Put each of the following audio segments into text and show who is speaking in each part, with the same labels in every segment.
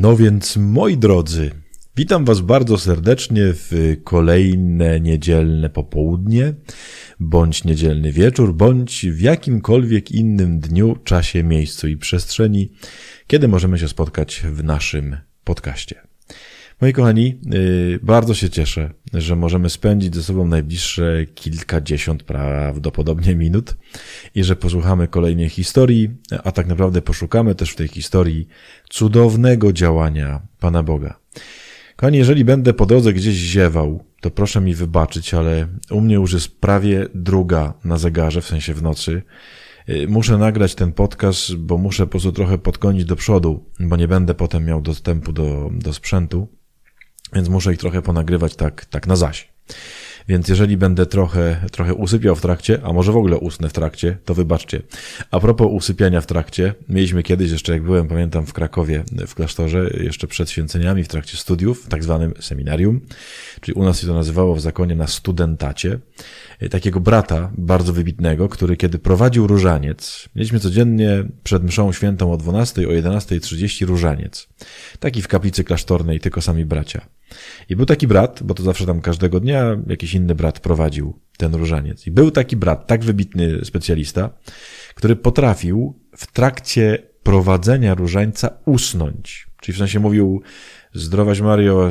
Speaker 1: No więc, moi drodzy, witam was bardzo serdecznie w kolejne niedzielne popołudnie, bądź niedzielny wieczór, bądź w jakimkolwiek innym dniu, czasie, miejscu i przestrzeni, kiedy możemy się spotkać w naszym podcaście. Moi kochani, bardzo się cieszę, że możemy spędzić ze sobą najbliższe kilkadziesiąt prawdopodobnie minut i że posłuchamy kolejnej historii, a tak naprawdę poszukamy też w tej historii cudownego działania Pana Boga. Kochani, jeżeli będę po drodze gdzieś ziewał, to proszę mi wybaczyć, ale u mnie już jest prawie druga na zegarze, w sensie w nocy. Muszę nagrać ten podcast, bo muszę po prostu trochę podgonić do przodu, bo nie będę potem miał dostępu do sprzętu. Więc muszę ich trochę ponagrywać tak na zaś. Więc jeżeli będę trochę usypiał w trakcie, a może w ogóle usnę w trakcie, to wybaczcie. A propos usypiania w trakcie, mieliśmy kiedyś jeszcze, jak byłem, pamiętam, w Krakowie, w klasztorze, jeszcze przed święceniami, w trakcie studiów, w tak zwanym seminarium, czyli u nas się to nazywało w zakonie na studentacie, takiego brata bardzo wybitnego, który kiedy prowadził różaniec, mieliśmy codziennie przed mszą świętą o 12, o 11:30 różaniec. Taki w kaplicy klasztornej, tylko sami bracia. I był taki brat, bo to zawsze tam każdego dnia jakiś inny brat prowadził ten różaniec. I był taki brat, tak wybitny specjalista, który potrafił w trakcie prowadzenia różańca usnąć. Czyli w sensie mówił: zdrowaś Mario,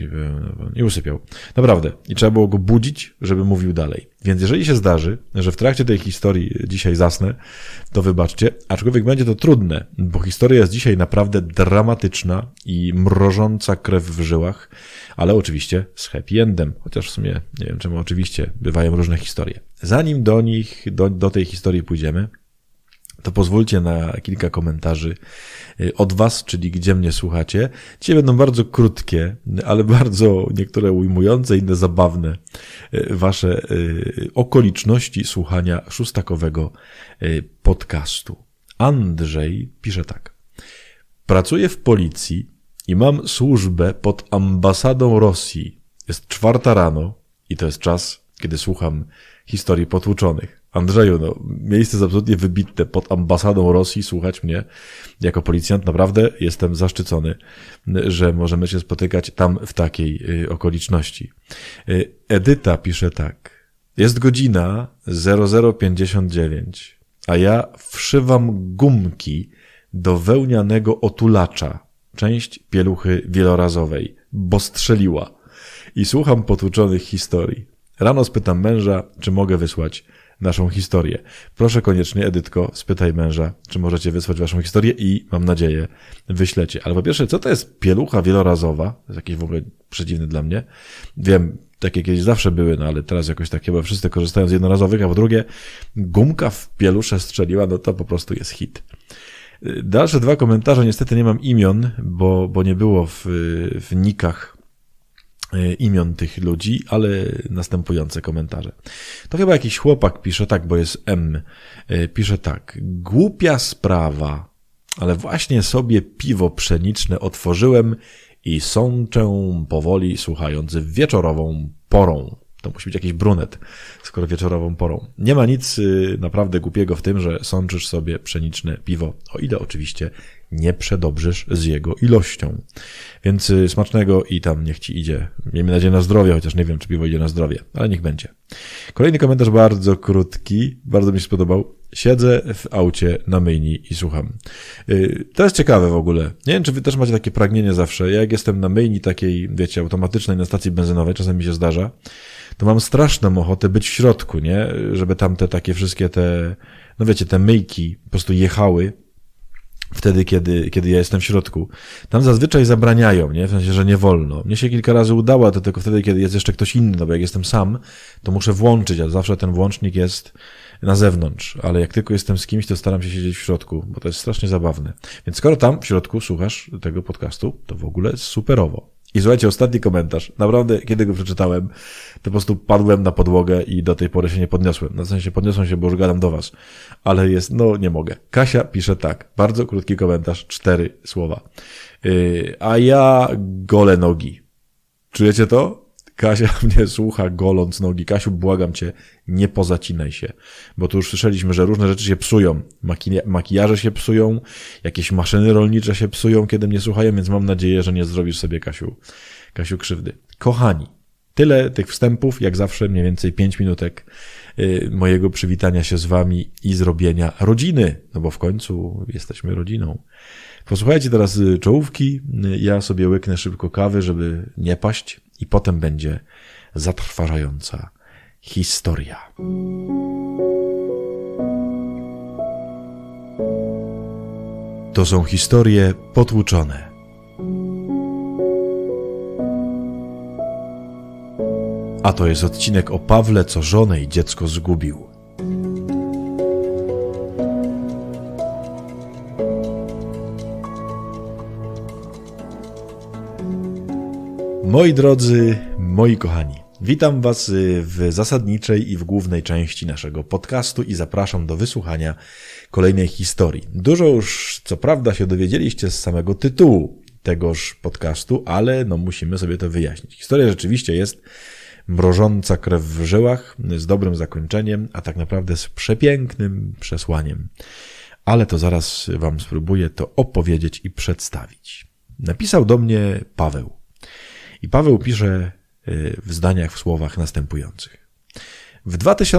Speaker 1: i usypiał. Naprawdę. I trzeba było go budzić, żeby mówił dalej. Więc jeżeli się zdarzy, że w trakcie tej historii dzisiaj zasnę, to wybaczcie, aczkolwiek będzie to trudne, bo historia jest dzisiaj naprawdę dramatyczna i mrożąca krew w żyłach, ale oczywiście z happy endem, chociaż w sumie nie wiem czemu oczywiście bywają różne historie. Zanim do tej historii pójdziemy, to pozwólcie na kilka komentarzy od was, czyli gdzie mnie słuchacie. Dzisiaj będą bardzo krótkie, ale bardzo niektóre ujmujące, inne zabawne wasze okoliczności słuchania szóstakowego podcastu. Andrzej pisze tak. Pracuję w policji i mam służbę pod ambasadą Rosji. Jest 4 rano i to jest czas, kiedy słucham historii potłuczonych. Andrzeju, miejsce jest absolutnie wybitne. Pod ambasadą Rosji słuchać mnie jako policjant. Naprawdę jestem zaszczycony, że możemy się spotykać tam w takiej okoliczności. Edyta pisze tak. Jest godzina 00:59, a ja wszywam gumki do wełnianego otulacza, część pieluchy wielorazowej, bo strzeliła. I słucham potłuczonych historii. Rano spytam męża, czy mogę wysłać naszą historię. Proszę koniecznie, Edytko, spytaj męża, czy możecie wysłać waszą historię i mam nadzieję wyślecie. Ale po pierwsze, co to jest pielucha wielorazowa? To jest jakieś w ogóle przedziwne dla mnie. Wiem, takie kiedyś zawsze były, ale teraz jakoś takie, bo wszyscy korzystają z jednorazowych, a po drugie, gumka w pielusze strzeliła, to po prostu jest hit. Dalsze 2 komentarze, niestety nie mam imion, bo nie było w nikach imion tych ludzi, ale następujące komentarze. To chyba jakiś chłopak pisze tak, bo jest M. Pisze tak. Głupia sprawa, ale właśnie sobie piwo pszeniczne otworzyłem i sączę powoli, słuchając wieczorową porą. To musi być jakiś brunet, skoro wieczorową porą. Nie ma nic naprawdę głupiego w tym, że sączysz sobie pszeniczne piwo, o ile oczywiście nie przedobrzysz z jego ilością. Więc smacznego i tam niech ci idzie. Miejmy nadzieję na zdrowie, chociaż nie wiem, czy piwo idzie na zdrowie, ale niech będzie. Kolejny komentarz bardzo krótki, bardzo mi się spodobał. Siedzę w aucie na myjni i słucham. To jest ciekawe w ogóle. Nie wiem, czy wy też macie takie pragnienie zawsze. Ja jak jestem na myjni takiej, wiecie, automatycznej na stacji benzynowej, czasem mi się zdarza, to mam straszną ochotę być w środku, nie? Żeby tam te takie wszystkie te myjki po prostu jechały wtedy, kiedy ja jestem w środku. Tam zazwyczaj zabraniają, nie? W sensie, że nie wolno. Mnie się kilka razy udało, to tylko wtedy, kiedy jest jeszcze ktoś inny, bo jak jestem sam, to muszę włączyć, a zawsze ten włącznik jest na zewnątrz, ale jak tylko jestem z kimś, to staram się siedzieć w środku, bo to jest strasznie zabawne. Więc skoro tam w środku słuchasz tego podcastu, to w ogóle superowo. I słuchajcie, ostatni komentarz. Naprawdę, kiedy go przeczytałem, to po prostu padłem na podłogę i do tej pory się nie podniosłem. Na sensie podniosłem się, bo już gadam do was. Ale nie mogę. Kasia pisze tak. Bardzo krótki komentarz, 4 słowa. A ja gole nogi. Czujecie to? Kasia mnie słucha, goląc nogi. Kasiu, błagam cię, nie pozacinaj się, bo tu już słyszeliśmy, że różne rzeczy się psują. Makijaże się psują, jakieś maszyny rolnicze się psują, kiedy mnie słuchają, więc mam nadzieję, że nie zrobisz sobie, Kasiu, krzywdy. Kochani, tyle tych wstępów, jak zawsze mniej więcej 5 minutek mojego przywitania się z wami i zrobienia rodziny, no bo w końcu jesteśmy rodziną. Posłuchajcie teraz czołówki, ja sobie łyknę szybko kawy, żeby nie paść i potem będzie zatrważająca historia. To są historie potłuczone. A to jest odcinek o Pawle, co żonę i dziecko zgubił. Moi drodzy, moi kochani, witam was w zasadniczej i w głównej części naszego podcastu i zapraszam do wysłuchania kolejnej historii. Dużo już, co prawda, się dowiedzieliście z samego tytułu tegoż podcastu, ale musimy sobie to wyjaśnić. Historia rzeczywiście jest mrożąca krew w żyłach, z dobrym zakończeniem, a tak naprawdę z przepięknym przesłaniem. Ale to zaraz wam spróbuję to opowiedzieć i przedstawić. Napisał do mnie Paweł. I Paweł pisze w zdaniach, w słowach następujących. W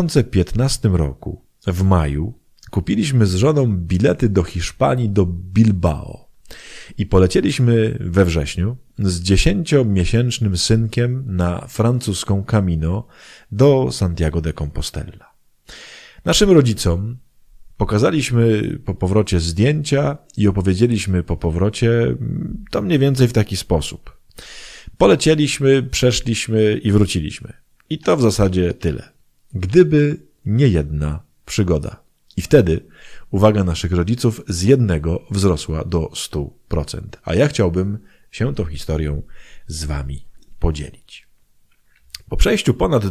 Speaker 1: 2015 roku, w maju, kupiliśmy z żoną bilety do Hiszpanii, do Bilbao. I polecieliśmy we wrześniu z 10-miesięcznym synkiem na francuską Camino do Santiago de Compostela. Naszym rodzicom pokazaliśmy po powrocie zdjęcia i opowiedzieliśmy po powrocie to mniej więcej w taki sposób. Polecieliśmy, przeszliśmy i wróciliśmy. I to w zasadzie tyle. Gdyby nie jedna przygoda. I wtedy uwaga naszych rodziców z 1 wzrosła do 100%. A ja chciałbym się tą historią z wami podzielić. Po przejściu ponad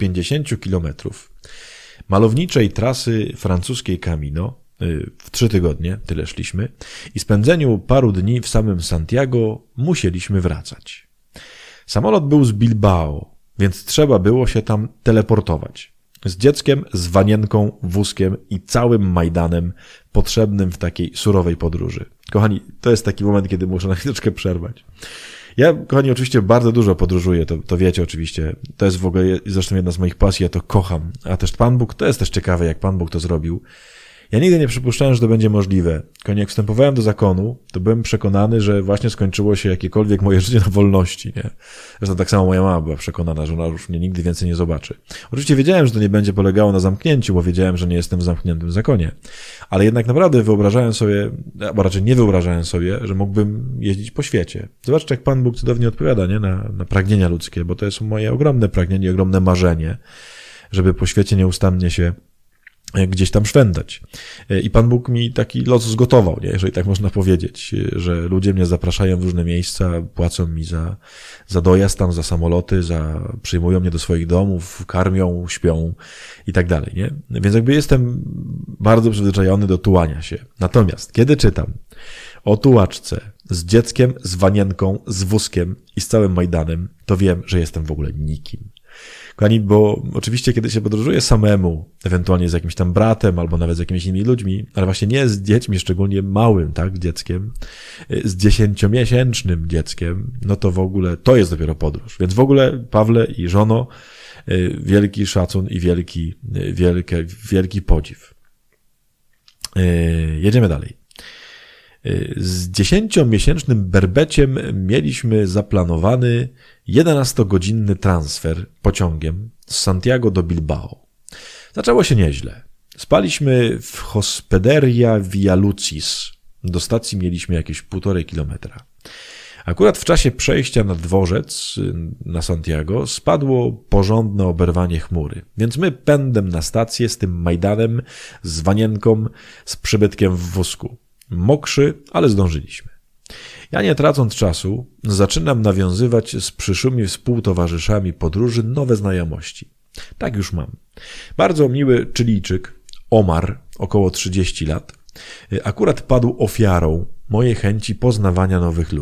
Speaker 1: 250 kilometrów malowniczej trasy francuskiej Camino, w 3 tygodnie, tyle szliśmy, i spędzeniu paru dni w samym Santiago musieliśmy wracać. Samolot był z Bilbao, więc trzeba było się tam teleportować. Z dzieckiem, z wanienką, wózkiem i całym Majdanem potrzebnym w takiej surowej podróży. Kochani, to jest taki moment, kiedy muszę na chwileczkę przerwać. Ja, kochani, oczywiście bardzo dużo podróżuję, to wiecie oczywiście. To jest w ogóle zresztą jedna z moich pasji, ja to kocham. A też Pan Bóg, to jest też ciekawe, jak Pan Bóg to zrobił. Ja nigdy nie przypuszczałem, że to będzie możliwe. Jak wstępowałem do zakonu, to byłem przekonany, że właśnie skończyło się jakiekolwiek moje życie na wolności, nie? Zresztą tak samo moja mama była przekonana, że ona już mnie nigdy więcej nie zobaczy. Oczywiście wiedziałem, że to nie będzie polegało na zamknięciu, bo wiedziałem, że nie jestem w zamkniętym zakonie. Ale jednak naprawdę wyobrażałem sobie, albo raczej nie wyobrażałem sobie, że mógłbym jeździć po świecie. Zobaczcie, jak Pan Bóg cudownie odpowiada, nie? Na pragnienia ludzkie, bo to jest moje ogromne pragnienie, ogromne marzenie, żeby po świecie nieustannie się gdzieś tam szwendać. I Pan Bóg mi taki los zgotował, nie? Jeżeli tak można powiedzieć, że ludzie mnie zapraszają w różne miejsca, płacą mi za dojazd tam, za samoloty, przyjmują mnie do swoich domów, karmią, śpią i tak dalej, nie? Więc jakby jestem bardzo przyzwyczajony do tułania się. Natomiast kiedy czytam o tułaczce z dzieckiem, z wanienką, z wózkiem i z całym Majdanem, to wiem, że jestem w ogóle nikim. Kochani, bo oczywiście kiedy się podróżuje samemu, ewentualnie z jakimś tam bratem albo nawet z jakimiś innymi ludźmi, ale właśnie nie z dziećmi, szczególnie małym, tak, dzieckiem, z 10-miesięcznym dzieckiem, no to w ogóle to jest dopiero podróż. Więc w ogóle, Pawle i żono, wielki szacun i wielki podziw. Jedziemy dalej. Z 10-miesięcznym berbeciem mieliśmy zaplanowany 11-godzinny transfer pociągiem z Santiago do Bilbao. Zaczęło się nieźle. Spaliśmy w Hospederia Via Lucis. Do stacji mieliśmy jakieś 1,5 kilometra. Akurat w czasie przejścia na dworzec na Santiago spadło porządne oberwanie chmury, więc my pędem na stację z tym Majdanem, z wanienką, z przybytkiem w wózku. Mokrzy, ale zdążyliśmy. Ja nie tracąc czasu, zaczynam nawiązywać z przyszłymi współtowarzyszami podróży nowe znajomości. Tak już mam. Bardzo miły Chilijczyk, Omar, około 30 lat, akurat padł ofiarą mojej chęci poznawania nowych ludzi.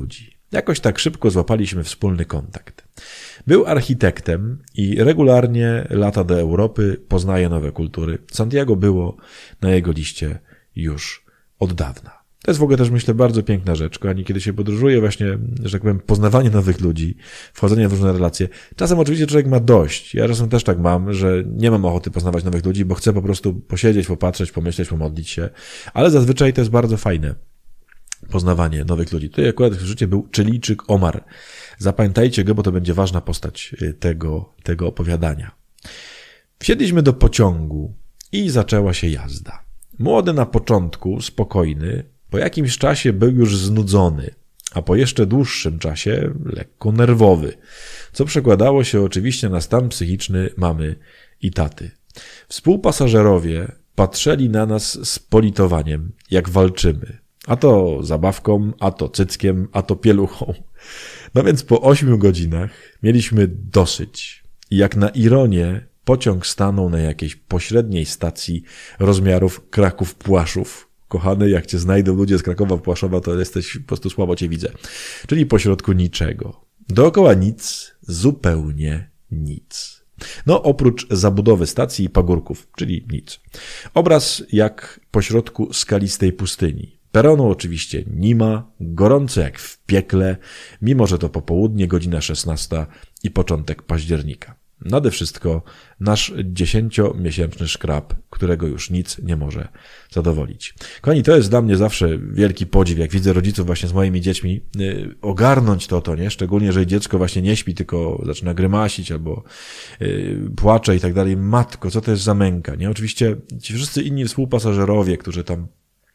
Speaker 1: Jakoś tak szybko złapaliśmy wspólny kontakt. Był architektem i regularnie lata do Europy, poznaje nowe kultury. Santiago było na jego liście już od dawna. To jest w ogóle też, myślę, bardzo piękna rzecz, kochani, kiedy się podróżuje właśnie, że tak powiem, poznawanie nowych ludzi, wchodzenie w różne relacje. Czasem oczywiście człowiek ma dość. Ja czasem też tak mam, że nie mam ochoty poznawać nowych ludzi, bo chcę po prostu posiedzieć, popatrzeć, pomyśleć, pomodlić się. Ale zazwyczaj to jest bardzo fajne. Poznawanie nowych ludzi. Tutaj akurat w życiu był Chilijczyk Omar. Zapamiętajcie go, bo to będzie ważna postać tego opowiadania. Wsiedliśmy do pociągu i zaczęła się jazda. Młody na początku, spokojny, po jakimś czasie był już znudzony, a po jeszcze dłuższym czasie lekko nerwowy, co przekładało się oczywiście na stan psychiczny mamy i taty. Współpasażerowie patrzyli na nas z politowaniem, jak walczymy. A to zabawką, a to cyckiem, a to pieluchą. No więc po 8 godzinach mieliśmy dosyć. I jak na ironię pociąg stanął na jakiejś pośredniej stacji rozmiarów Kraków-Płaszów. Kochany, jak cię znajdą ludzie z Krakowa-Płaszowa, to jesteś, po prostu słabo cię widzę. Czyli pośrodku niczego. Dookoła nic, zupełnie nic. No oprócz zabudowy stacji i pagórków, czyli nic. Obraz jak pośrodku skalistej pustyni. Peronu oczywiście nie ma, gorąco jak w piekle, mimo że to popołudnie, godzina 16 i początek października. Nade wszystko nasz 10-miesięczny szkrab, którego już nic nie może zadowolić. Kochani, to jest dla mnie zawsze wielki podziw, jak widzę rodziców właśnie z moimi dziećmi, ogarnąć to, nie? Szczególnie, jeżeli dziecko właśnie nie śpi, tylko zaczyna grymasić albo płacze i tak dalej. Matko, co to jest za męka, nie? Oczywiście ci wszyscy inni współpasażerowie, którzy tam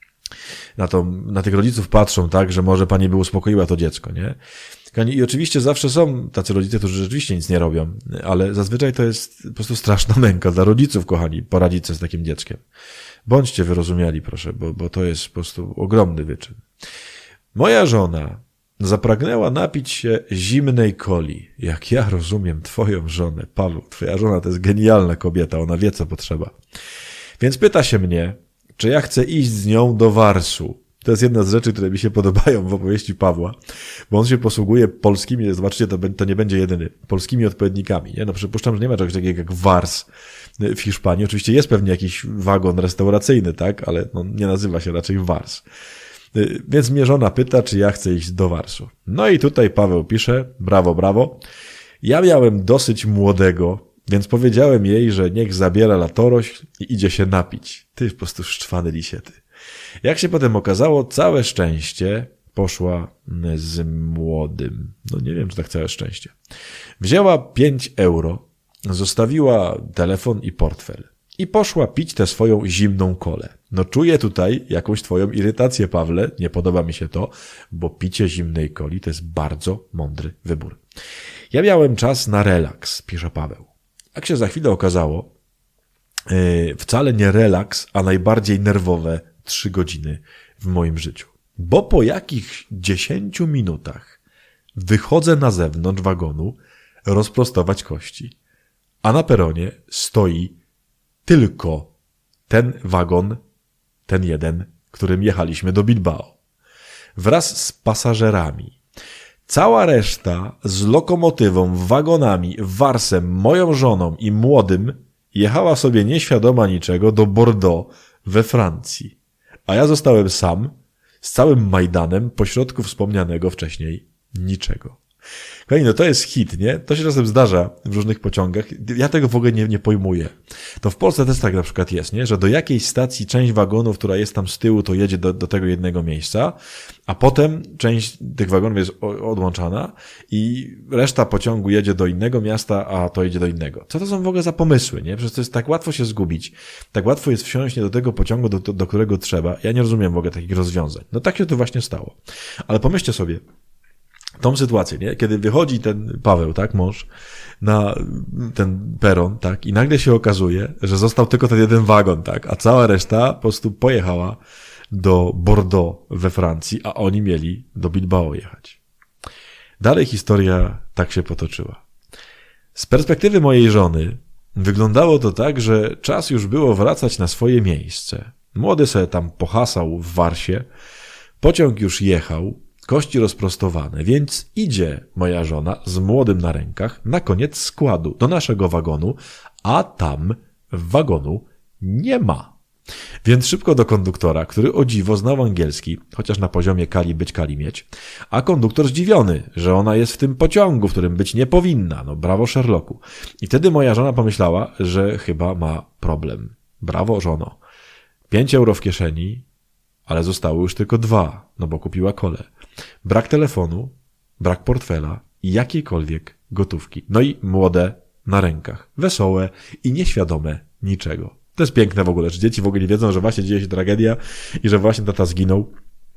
Speaker 1: na tych rodziców patrzą, tak, że może pani by uspokoiła to dziecko, nie? I oczywiście zawsze są tacy rodzice, którzy rzeczywiście nic nie robią, ale zazwyczaj to jest po prostu straszna męka dla rodziców, kochani, poradzić sobie z takim dzieckiem. Bądźcie wyrozumiali, proszę, bo to jest po prostu ogromny wyczyn. Moja żona zapragnęła napić się zimnej coli. Jak ja rozumiem twoją żonę, Paweł, twoja żona to jest genialna kobieta, ona wie, co potrzeba. Więc pyta się mnie, czy ja chcę iść z nią do Warsu. To jest jedna z rzeczy, które mi się podobają w opowieści Pawła, bo on się posługuje polskimi, zobaczcie, to nie będzie jedyny, polskimi odpowiednikami. Nie? No przypuszczam, że nie ma czegoś takiego jak Wars w Hiszpanii. Oczywiście jest pewnie jakiś wagon restauracyjny, tak, ale no, nie nazywa się raczej Wars. Więc mnie żona pyta, czy ja chcę iść do Warsu. No i tutaj Paweł pisze, brawo, brawo. Ja miałem dosyć młodego, więc powiedziałem jej, że niech zabiera latorośl i idzie się napić. Ty po prostu szczwany lisiety. Jak się potem okazało, całe szczęście poszła z młodym. No nie wiem, czy tak całe szczęście. Wzięła 5 euro, zostawiła telefon i portfel i poszła pić tę swoją zimną kolę. No czuję tutaj jakąś twoją irytację, Pawle, nie podoba mi się to, bo picie zimnej coli to jest bardzo mądry wybór. Ja miałem czas na relaks, pisze Paweł. Jak się za chwilę okazało, wcale nie relaks, a najbardziej nerwowe 3 godziny w moim życiu. Bo po jakichś 10 minutach wychodzę na zewnątrz wagonu rozprostować kości, a na peronie stoi tylko ten wagon, ten jeden, którym jechaliśmy do Bilbao. Wraz z pasażerami. Cała reszta z lokomotywą, wagonami, Warsem, moją żoną i młodym jechała sobie nieświadoma niczego do Bordeaux we Francji. A ja zostałem sam z całym Majdanem pośrodku wspomnianego wcześniej niczego. Kochani, no to jest hit, nie? To się czasem zdarza w różnych pociągach. Ja tego w ogóle nie pojmuję. To w Polsce też tak na przykład jest, nie? Że do jakiejś stacji część wagonu, która jest tam z tyłu, to jedzie do tego jednego miejsca, a potem część tych wagonów jest odłączana i reszta pociągu jedzie do innego miasta, a to jedzie do innego. Co to są w ogóle za pomysły, nie? Przecież to jest tak łatwo się zgubić. Tak łatwo jest wsiąść nie do tego pociągu, do którego trzeba. Ja nie rozumiem w ogóle takich rozwiązań. No tak się to właśnie stało. Ale pomyślcie sobie, tą sytuację, nie? Kiedy wychodzi ten Paweł, tak, mąż, na ten peron, tak, i nagle się okazuje, że został tylko ten jeden wagon, tak, a cała reszta po prostu pojechała do Bordeaux we Francji, a oni mieli do Bilbao jechać. Dalej historia tak się potoczyła. Z perspektywy mojej żony wyglądało to tak, że czas już było wracać na swoje miejsce. Młody sobie tam pohasał w Warsie, pociąg już jechał, kości rozprostowane, więc idzie moja żona z młodym na rękach na koniec składu do naszego wagonu, a tam wagonu nie ma. Więc szybko do konduktora, który o dziwo znał angielski, chociaż na poziomie kali być, kali mieć, a konduktor zdziwiony, że ona jest w tym pociągu, w którym być nie powinna. No brawo Sherlocku. I wtedy moja żona pomyślała, że chyba ma problem. Brawo żono. 5 euro w kieszeni, ale zostało już tylko 2, no bo kupiła kolę. Brak telefonu, brak portfela i jakiejkolwiek gotówki. No i młode na rękach, wesołe i nieświadome niczego. To jest piękne w ogóle, że dzieci w ogóle nie wiedzą, że właśnie dzieje się tragedia i że właśnie tata zginął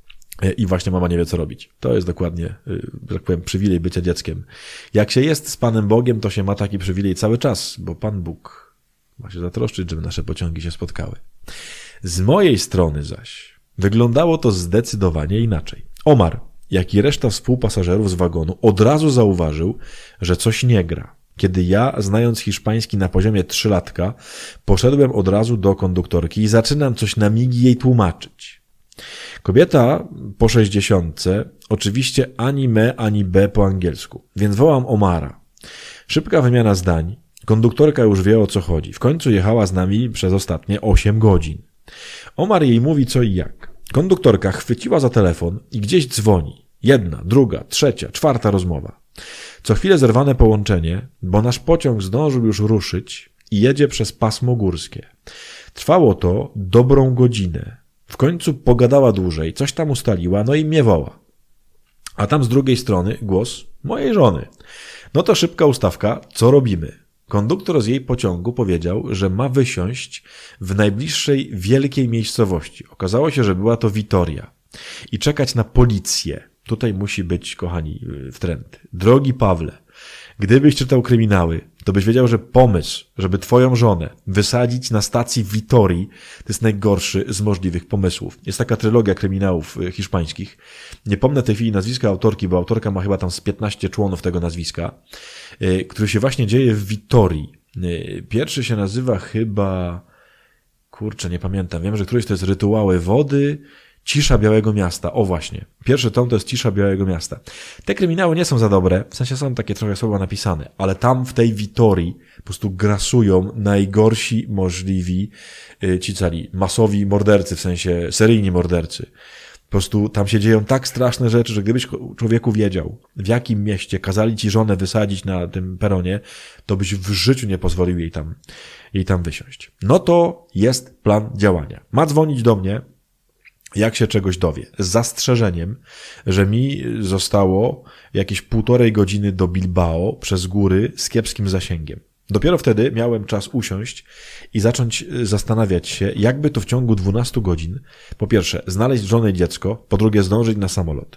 Speaker 1: i właśnie mama nie wie, co robić. To jest dokładnie, że tak powiem, przywilej bycia dzieckiem. Jak się jest z Panem Bogiem, to się ma taki przywilej cały czas, bo Pan Bóg ma się zatroszczyć, żeby nasze pociągi się spotkały. Z mojej strony zaś wyglądało to zdecydowanie inaczej. Omar, jak i reszta współpasażerów z wagonu, od razu zauważył, że coś nie gra. Kiedy ja, znając hiszpański na poziomie 3-latka, poszedłem od razu do konduktorki i zaczynam coś na migi jej tłumaczyć. Kobieta po 60, oczywiście ani me, ani b po angielsku, więc wołam Omara. Szybka wymiana zdań, konduktorka już wie, o co chodzi. W końcu jechała z nami przez ostatnie 8 godzin. Omar jej mówi co i jak. Konduktorka chwyciła za telefon i gdzieś dzwoni. 1, 2, 3, 4 rozmowa. Co chwilę zerwane połączenie, bo nasz pociąg zdążył już ruszyć i jedzie przez pasmo górskie. Trwało to dobrą godzinę. W końcu pogadała dłużej, coś tam ustaliła, no i mnie woła. A tam z drugiej strony głos mojej żony. No to szybka ustawka, co robimy? Konduktor z jej pociągu powiedział, że ma wysiąść w najbliższej wielkiej miejscowości. Okazało się, że była to Vitoria. I czekać na policję. Tutaj musi być, kochani, wtręt. Drogi Pawle, gdybyś czytał kryminały, to byś wiedział, że pomysł, żeby twoją żonę wysadzić na stacji Vitorii, to jest najgorszy z możliwych pomysłów. Jest taka trylogia kryminałów hiszpańskich. Nie pomnę w tej chwili nazwiska autorki, bo autorka ma chyba tam z 15 członów tego nazwiska, który się właśnie dzieje w Vitorii. Pierwszy się nazywa chyba... Kurczę, nie pamiętam. Wiem, że któryś to jest Rytuały Wody, Cisza Białego Miasta. O właśnie. Pierwszy tom to jest Cisza Białego Miasta. Te kryminały nie są za dobre, w sensie są takie trochę słowa napisane, ale tam w tej Vitorii po prostu grasują najgorsi możliwi ci cali masowi mordercy, w sensie seryjni mordercy. Po prostu tam się dzieją tak straszne rzeczy, że gdybyś człowieku wiedział, w jakim mieście kazali ci żonę wysadzić na tym peronie, to byś w życiu nie pozwolił jej tam wysiąść. No to jest plan działania. Ma dzwonić do mnie, jak się czegoś dowie, z zastrzeżeniem, że mi zostało jakieś 1,5 godziny do Bilbao przez góry z kiepskim zasięgiem. Dopiero wtedy miałem czas usiąść i zacząć zastanawiać się, jakby to w ciągu 12 godzin, po pierwsze, znaleźć żonę i dziecko, po drugie, zdążyć na samolot.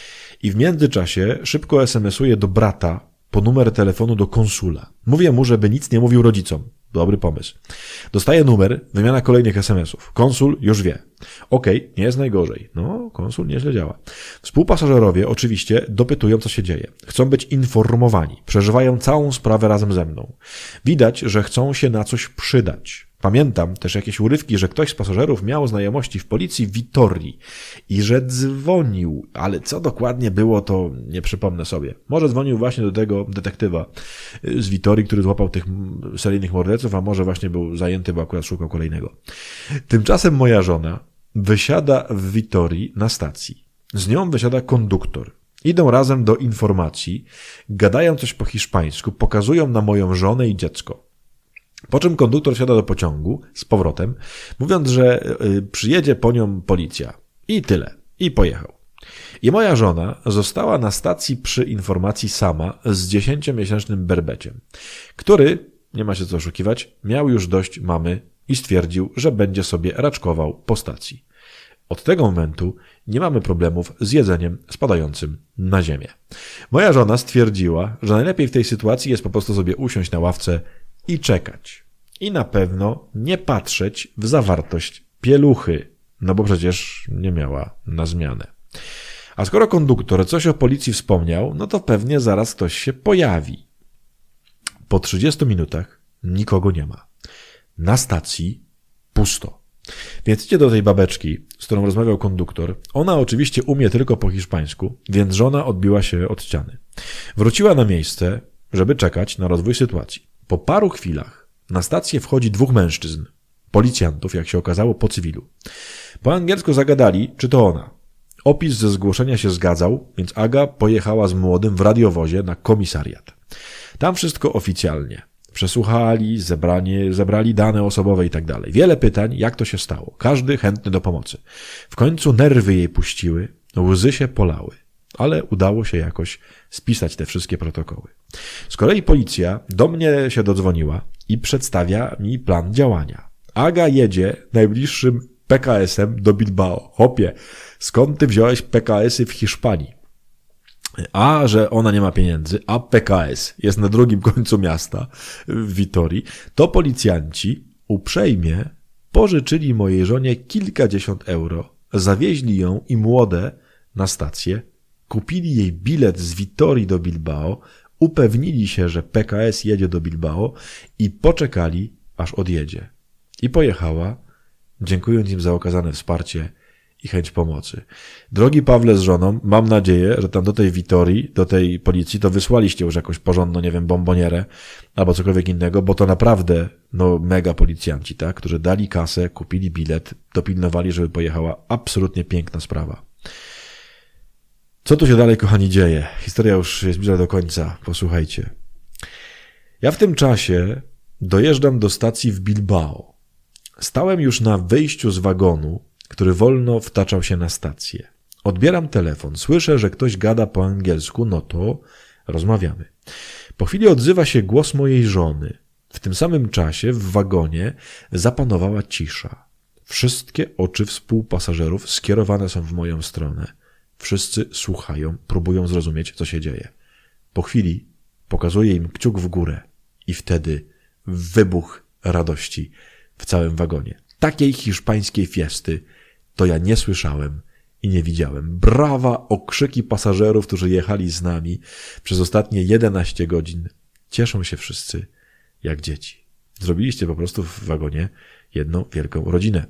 Speaker 1: I w międzyczasie szybko SMS-uję do brata po numer telefonu do konsula. Mówię mu, żeby nic nie mówił rodzicom. Dobry pomysł. Dostaję numer, wymiana kolejnych SMS-ów. Konsul już wie. Okej, nie jest najgorzej. No, konsul nieźle działa. Współpasażerowie oczywiście dopytują, co się dzieje. Chcą być informowani. Przeżywają całą sprawę razem ze mną. Widać, że chcą się na coś przydać. Pamiętam też jakieś urywki, że ktoś z pasażerów miał znajomości w policji w Vitorii i że dzwonił, ale co dokładnie było, to nie przypomnę sobie. Może dzwonił właśnie do tego detektywa z Vitorii, który złapał tych seryjnych morderców, a może właśnie był zajęty, bo akurat szukał kolejnego. Tymczasem moja żona wysiada w Vitorii na stacji. Z nią wysiada konduktor. Idą razem do informacji, gadają coś po hiszpańsku, pokazują na moją żonę i dziecko. Po czym konduktor wsiada do pociągu z powrotem, mówiąc, że przyjedzie po nią policja. I tyle. I pojechał. I moja żona została na stacji przy informacji sama z 10-miesięcznym berbeciem, który, nie ma się co oszukiwać, miał już dość mamy i stwierdził, że będzie sobie raczkował po stacji. Od tego momentu nie mamy problemów z jedzeniem spadającym na ziemię. Moja żona stwierdziła, że najlepiej w tej sytuacji jest po prostu sobie usiąść na ławce i czekać. I na pewno nie patrzeć w zawartość pieluchy, no bo przecież nie miała na zmianę. A skoro konduktor coś o policji wspomniał, no to pewnie zaraz ktoś się pojawi. Po 30 minutach nikogo nie ma. Na stacji pusto. Więc idzie do tej babeczki, z którą rozmawiał konduktor. Ona oczywiście umie tylko po hiszpańsku, więc żona odbiła się od ściany. Wróciła na miejsce, żeby czekać na rozwój sytuacji. Po paru chwilach na stację wchodzi 2 mężczyzn, policjantów, jak się okazało, po cywilu. Po angielsku zagadali, czy to ona. Opis ze zgłoszenia się zgadzał, więc Aga pojechała z młodym w radiowozie na komisariat. Tam wszystko oficjalnie. Przesłuchali, zebrali dane osobowe i tak dalej. Wiele pytań, jak to się stało. Każdy chętny do pomocy. W końcu nerwy jej puściły, łzy się polały. Ale udało się jakoś spisać te wszystkie protokoły. Z kolei policja do mnie się dodzwoniła i przedstawia mi plan działania. Aga jedzie najbliższym PKS-em do Bilbao. Hopie, skąd ty wziąłeś PKS-y w Hiszpanii? A, że ona nie ma pieniędzy, a PKS jest na drugim końcu miasta, w Vitorii, to policjanci uprzejmie pożyczyli mojej żonie kilkadziesiąt euro, zawieźli ją i młode na stację, kupili jej bilet z Vitorii do Bilbao, upewnili się, że PKS jedzie do Bilbao i poczekali, aż odjedzie. I pojechała, dziękując im za okazane wsparcie i chęć pomocy. Drogi Pawle z żoną, mam nadzieję, że tam do tej Vitorii, do tej policji, to wysłaliście już jakąś porządną, nie wiem, bombonierę albo cokolwiek innego, bo to naprawdę, mega policjanci, tak, którzy dali kasę, kupili bilet, dopilnowali, żeby pojechała. Absolutnie piękna sprawa. Co tu się dalej, kochani, dzieje? Historia już jest bliżej do końca. Posłuchajcie. Ja w tym czasie dojeżdżam do stacji w Bilbao. Stałem już na wyjściu z wagonu, który wolno wtaczał się na stację. Odbieram telefon, słyszę, że ktoś gada po angielsku, no to rozmawiamy. Po chwili odzywa się głos mojej żony. W tym samym czasie w wagonie zapanowała cisza. Wszystkie oczy współpasażerów skierowane są w moją stronę. Wszyscy słuchają, próbują zrozumieć, co się dzieje. Po chwili pokazuję im kciuk w górę i wtedy wybuch radości w całym wagonie. Takiej hiszpańskiej fiesty to ja nie słyszałem i nie widziałem. Brawa, okrzyki pasażerów, którzy jechali z nami przez ostatnie 11 godzin. Cieszą się wszyscy jak dzieci. Zrobiliście po prostu w wagonie jedną wielką rodzinę.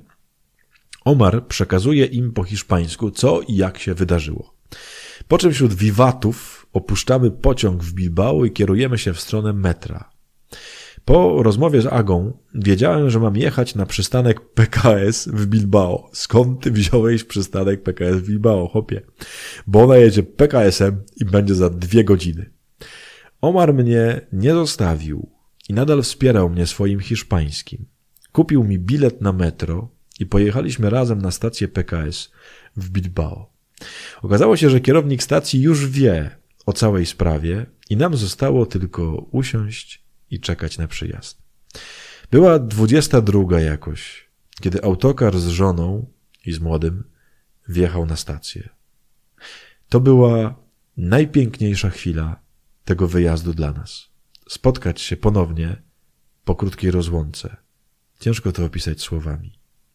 Speaker 1: Omar przekazuje im po hiszpańsku, co i jak się wydarzyło. Po czym wśród wiwatów opuszczamy pociąg w Bilbao i kierujemy się w stronę metra. Po rozmowie z Agą wiedziałem, że mam jechać na przystanek PKS w Bilbao. Skąd ty wziąłeś przystanek PKS w Bilbao, chłopie? Bo ona jedzie PKS-em i będzie za 2 godziny. Omar mnie nie zostawił i nadal wspierał mnie swoim hiszpańskim. Kupił mi bilet na metro i pojechaliśmy razem na stację PKS w Bilbao. Okazało się, że kierownik stacji już wie o całej sprawie i nam zostało tylko usiąść i czekać na przyjazd. Była 22 jakoś, kiedy autokar z żoną i z młodym wjechał na stację. To była najpiękniejsza chwila tego wyjazdu dla nas. Spotkać się ponownie po krótkiej rozłące. Ciężko to opisać słowami.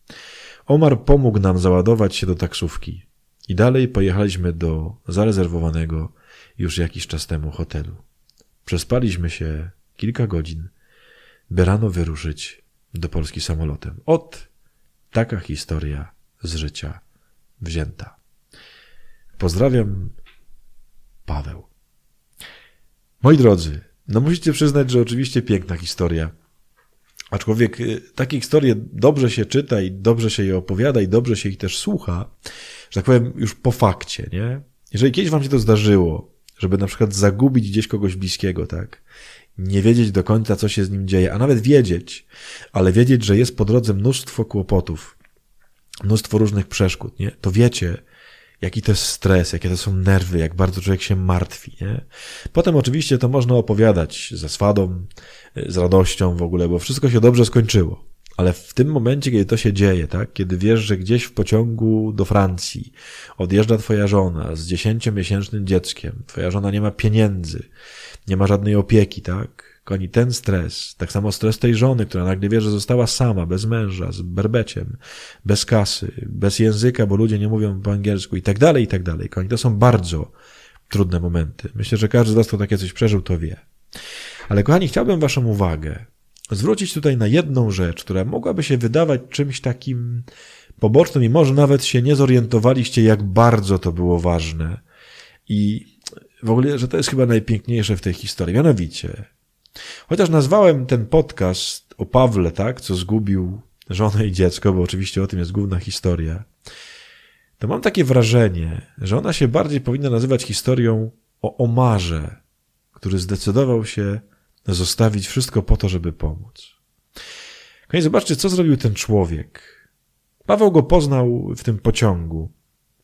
Speaker 1: Omar pomógł nam załadować się do taksówki i dalej pojechaliśmy do zarezerwowanego już jakiś czas temu hotelu. Przespaliśmy się kilka godzin, by rano wyruszyć do Polski samolotem. Taka historia z życia wzięta. Pozdrawiam, Paweł. Moi drodzy, musicie przyznać, że oczywiście piękna historia. Aczkolwiek takie historie dobrze się czyta i dobrze się je opowiada i dobrze się ich też słucha, że tak powiem już po fakcie, nie? Jeżeli kiedyś wam się to zdarzyło, żeby na przykład zagubić gdzieś kogoś bliskiego, tak? Nie wiedzieć do końca, co się z nim dzieje, a nawet wiedzieć, ale wiedzieć, że jest po drodze mnóstwo kłopotów, mnóstwo różnych przeszkód, nie? To wiecie, jaki to jest stres, jakie to są nerwy, jak bardzo człowiek się martwi, nie? Potem oczywiście to można opowiadać ze swadą, z radością w ogóle, bo wszystko się dobrze skończyło. Ale w tym momencie, kiedy to się dzieje, tak? Kiedy wiesz, że gdzieś w pociągu do Francji odjeżdża twoja żona z 10-miesięcznym dzieckiem, twoja żona nie ma pieniędzy, nie ma żadnej opieki, tak? Koni ten stres, tak samo stres tej żony, która nagle wie, że została sama, bez męża, z berbeciem, bez kasy, bez języka, bo ludzie nie mówią po angielsku i tak dalej, i tak dalej. Koni, to są bardzo trudne momenty. Myślę, że każdy z was, kto takie coś przeżył, to wie. Ale kochani, chciałbym waszą uwagę zwrócić tutaj na jedną rzecz, która mogłaby się wydawać czymś takim pobocznym i może nawet się nie zorientowaliście, jak bardzo to było ważne. I w ogóle, że to jest chyba najpiękniejsze w tej historii. Mianowicie, chociaż nazwałem ten podcast o Pawle, tak, co zgubił żonę i dziecko, bo oczywiście o tym jest główna historia, to mam takie wrażenie, że ona się bardziej powinna nazywać historią o Omarze, który zdecydował się zostawić wszystko po to, żeby pomóc. Kochani, zobaczcie, co zrobił ten człowiek. Paweł go poznał w tym pociągu.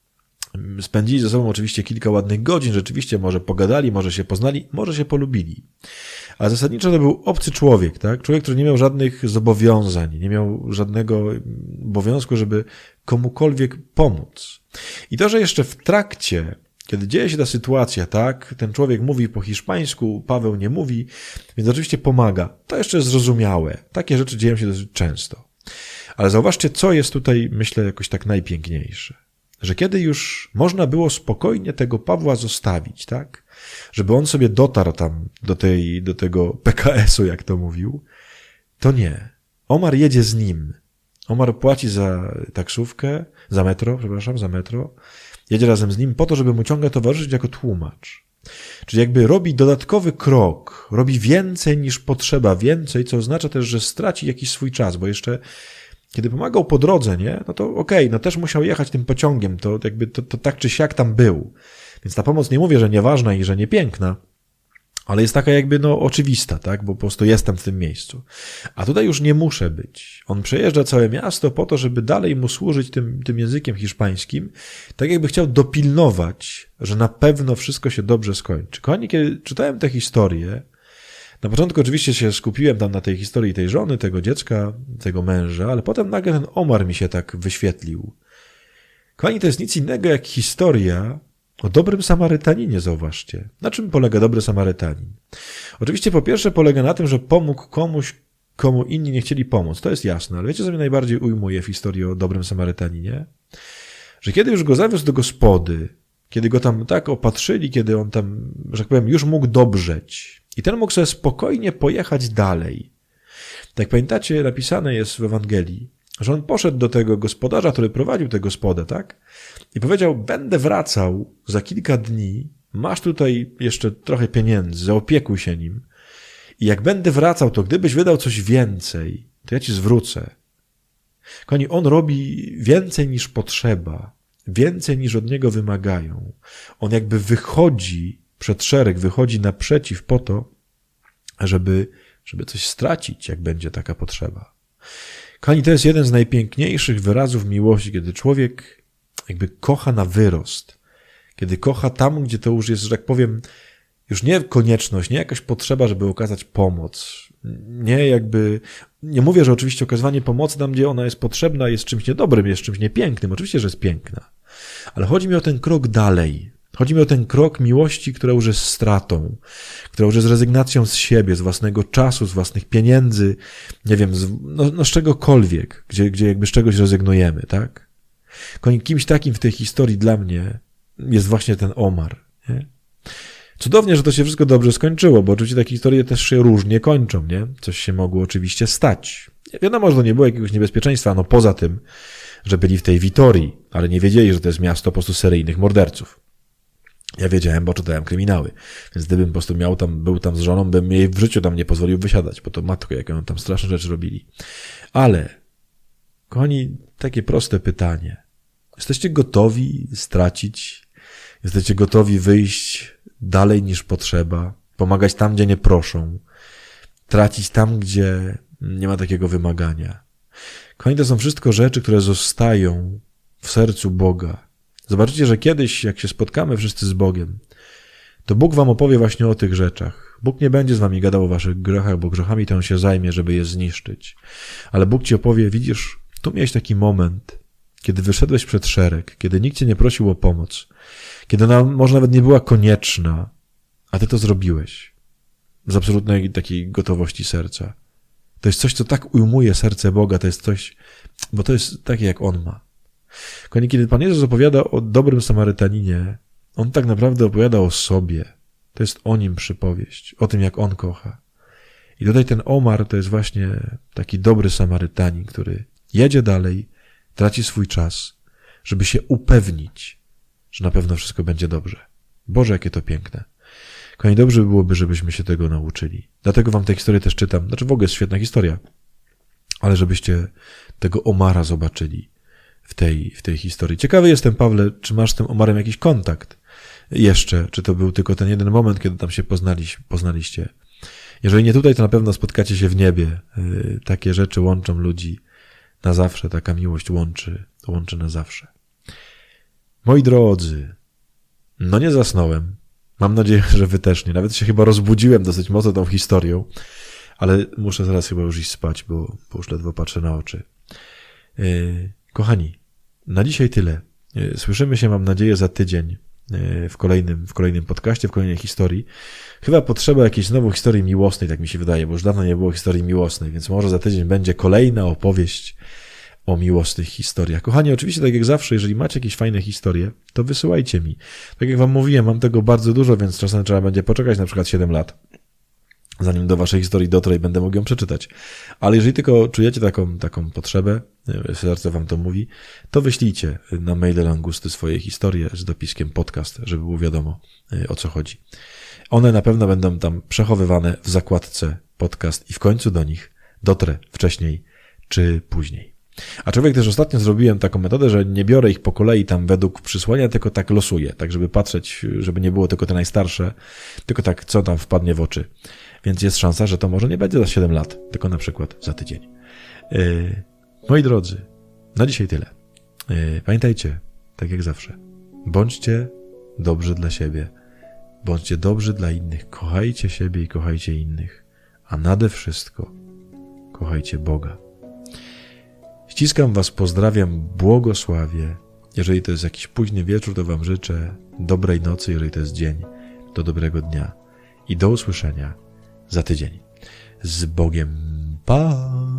Speaker 1: Spędzili ze sobą oczywiście kilka ładnych godzin, rzeczywiście może pogadali, może się poznali, może się polubili. Ale zasadniczo to był obcy człowiek, tak? Człowiek, który nie miał żadnych zobowiązań, nie miał żadnego obowiązku, żeby komukolwiek pomóc. I to, że jeszcze w trakcie, kiedy dzieje się ta sytuacja, tak? Ten człowiek mówi po hiszpańsku, Paweł nie mówi, więc oczywiście pomaga. To jeszcze jest zrozumiałe. Takie rzeczy dzieją się dosyć często. Ale zauważcie, co jest tutaj, myślę, jakoś tak najpiękniejsze. Że kiedy już można było spokojnie tego Pawła zostawić, tak? Żeby on sobie dotarł tam do tego PKS-u, jak to mówił, to nie. Omar jedzie z nim. Omar płaci za taksówkę, za metro, jedzie razem z nim po to, żeby mu ciągle towarzyszyć jako tłumacz. Czyli jakby robi dodatkowy krok, robi więcej niż potrzeba, więcej, co oznacza też, że straci jakiś swój czas, bo jeszcze kiedy pomagał po drodze, nie, no to okej, no też musiał jechać tym pociągiem, to jakby to tak czy siak tam był. Więc ta pomoc nie mówię, że nieważna i że nie piękna, ale jest taka jakby no oczywista, tak, bo po prostu jestem w tym miejscu. A tutaj już nie muszę być. On przejeżdża całe miasto po to, żeby dalej mu służyć tym językiem hiszpańskim, tak jakby chciał dopilnować, że na pewno wszystko się dobrze skończy. Kochani, kiedy czytałem tę historię, na początku oczywiście się skupiłem tam na tej historii tej żony, tego dziecka, tego męża, ale potem nagle ten Omar mi się tak wyświetlił. Kochani, to jest nic innego jak historia o dobrym Samarytaninie, zauważcie. Na czym polega dobry Samarytanin? Oczywiście po pierwsze polega na tym, że pomógł komuś, komu inni nie chcieli pomóc. To jest jasne, ale wiecie, co mnie najbardziej ujmuje w historii o dobrym Samarytaninie? Że kiedy już go zawiózł do gospody, kiedy go tam tak opatrzyli, kiedy on tam, że tak powiem, już mógł dobrzeć i ten mógł sobie spokojnie pojechać dalej. Tak pamiętacie, napisane jest w Ewangelii, że on poszedł do tego gospodarza, który prowadził tę gospodę, tak? I powiedział, będę wracał za kilka dni, masz tutaj jeszcze trochę pieniędzy, zaopiekuj się nim. I jak będę wracał, to gdybyś wydał coś więcej, to ja ci zwrócę. Kochani, on robi więcej niż potrzeba, więcej niż od niego wymagają. On jakby wychodzi przed szereg, wychodzi naprzeciw po to, żeby coś stracić, jak będzie taka potrzeba. Kochani, to jest jeden z najpiękniejszych wyrazów miłości, kiedy człowiek jakby kocha na wyrost. Kiedy kocha tam, gdzie to już jest, że tak powiem, już nie konieczność, nie jakaś potrzeba, żeby okazać pomoc. Nie mówię, że oczywiście okazywanie pomocy tam, gdzie ona jest potrzebna, jest czymś niedobrym, jest czymś niepięknym. Oczywiście, że jest piękna. Ale chodzi mi o ten krok dalej. Chodzi mi o ten krok miłości, która już jest stratą, która już jest rezygnacją z siebie, z własnego czasu, z własnych pieniędzy, nie wiem, z czegokolwiek, gdzie jakby z czegoś rezygnujemy, tak? Kimś takim w tej historii dla mnie jest właśnie ten Omar, nie? Cudownie, że to się wszystko dobrze skończyło, bo oczywiście takie historie też się różnie kończą, nie? Coś się mogło oczywiście stać. Wiadomo, że to nie było jakiegoś niebezpieczeństwa, no poza tym, że byli w tej Witorii, ale nie wiedzieli, że to jest miasto po prostu seryjnych morderców. Ja wiedziałem, bo czytałem kryminały, więc gdybym po prostu był tam z żoną, bym jej w życiu tam nie pozwolił wysiadać, bo to matko, jakie on tam straszne rzeczy robili. Ale, kochani, takie proste pytanie. Jesteście gotowi stracić? Jesteście gotowi wyjść dalej niż potrzeba? Pomagać tam, gdzie nie proszą? Tracić tam, gdzie nie ma takiego wymagania? Kochani, to są wszystko rzeczy, które zostają w sercu Boga. Zobaczycie, że kiedyś, jak się spotkamy wszyscy z Bogiem, to Bóg wam opowie właśnie o tych rzeczach. Bóg nie będzie z wami gadał o waszych grzechach, bo grzechami to on się zajmie, żeby je zniszczyć. Ale Bóg ci opowie, widzisz, tu miałeś taki moment, kiedy wyszedłeś przed szereg, kiedy nikt cię nie prosił o pomoc, kiedy ona może nawet nie była konieczna, a ty to zrobiłeś. Z absolutnej takiej gotowości serca. To jest coś, co tak ujmuje serce Boga, to jest coś, bo to jest takie, jak On ma. Kiedy Pan Jezus opowiada o dobrym Samarytaninie, On tak naprawdę opowiada o sobie. To jest o Nim przypowieść, o tym, jak On kocha. I tutaj ten Omar to jest właśnie taki dobry Samarytanin, który jedzie dalej, traci swój czas, żeby się upewnić, że na pewno wszystko będzie dobrze. Boże, jakie to piękne. Kochani, dobrze byłoby, żebyśmy się tego nauczyli. Dlatego wam tę historię też czytam. Znaczy w ogóle jest świetna historia, ale żebyście tego Omara zobaczyli w tej historii. Ciekawy jestem, Pawle, czy masz z tym Omarem jakiś kontakt jeszcze, czy to był tylko ten jeden moment, kiedy tam się poznaliście. Jeżeli nie tutaj, to na pewno spotkacie się w niebie. Takie rzeczy łączą ludzi na zawsze, taka miłość łączy na zawsze. Moi drodzy, no nie zasnąłem. Mam nadzieję, że wy też nie. Nawet się chyba rozbudziłem dosyć mocno tą historią, ale muszę zaraz chyba już iść spać, bo już ledwo patrzę na oczy. Kochani, na dzisiaj tyle. Słyszymy się, mam nadzieję, za tydzień w kolejnym podcaście, w kolejnej historii. Chyba potrzeba jakiejś znowu historii miłosnej, tak mi się wydaje, bo już dawno nie było historii miłosnej, więc może za tydzień będzie kolejna opowieść o miłosnych historiach. Kochani, oczywiście tak jak zawsze, jeżeli macie jakieś fajne historie, to wysyłajcie mi. Tak jak wam mówiłem, mam tego bardzo dużo, więc czasem trzeba będzie poczekać na przykład 7 lat, zanim do waszej historii dotrę i będę mógł ją przeczytać. Ale jeżeli tylko czujecie taką potrzebę, serce wam to mówi, to wyślijcie na maile Langusty swoje historie z dopiskiem podcast, żeby było wiadomo, o co chodzi. One na pewno będą tam przechowywane w zakładce podcast i w końcu do nich dotrę wcześniej czy później. A człowiek też ostatnio zrobiłem taką metodę, że nie biorę ich po kolei tam według przysłania, tylko tak losuję, tak żeby patrzeć, żeby nie było tylko te najstarsze, tylko tak co tam wpadnie w oczy. Więc jest szansa, że to może nie będzie za 7 lat, tylko na przykład za tydzień. Moi drodzy, na dzisiaj tyle. Pamiętajcie, tak jak zawsze, bądźcie dobrzy dla siebie, bądźcie dobrzy dla innych, kochajcie siebie i kochajcie innych, a nade wszystko kochajcie Boga. Ściskam was, pozdrawiam, błogosławię. Jeżeli to jest jakiś późny wieczór, to wam życzę dobrej nocy. Jeżeli to jest dzień, to dobrego dnia. I do usłyszenia za tydzień. Z Bogiem. Pa!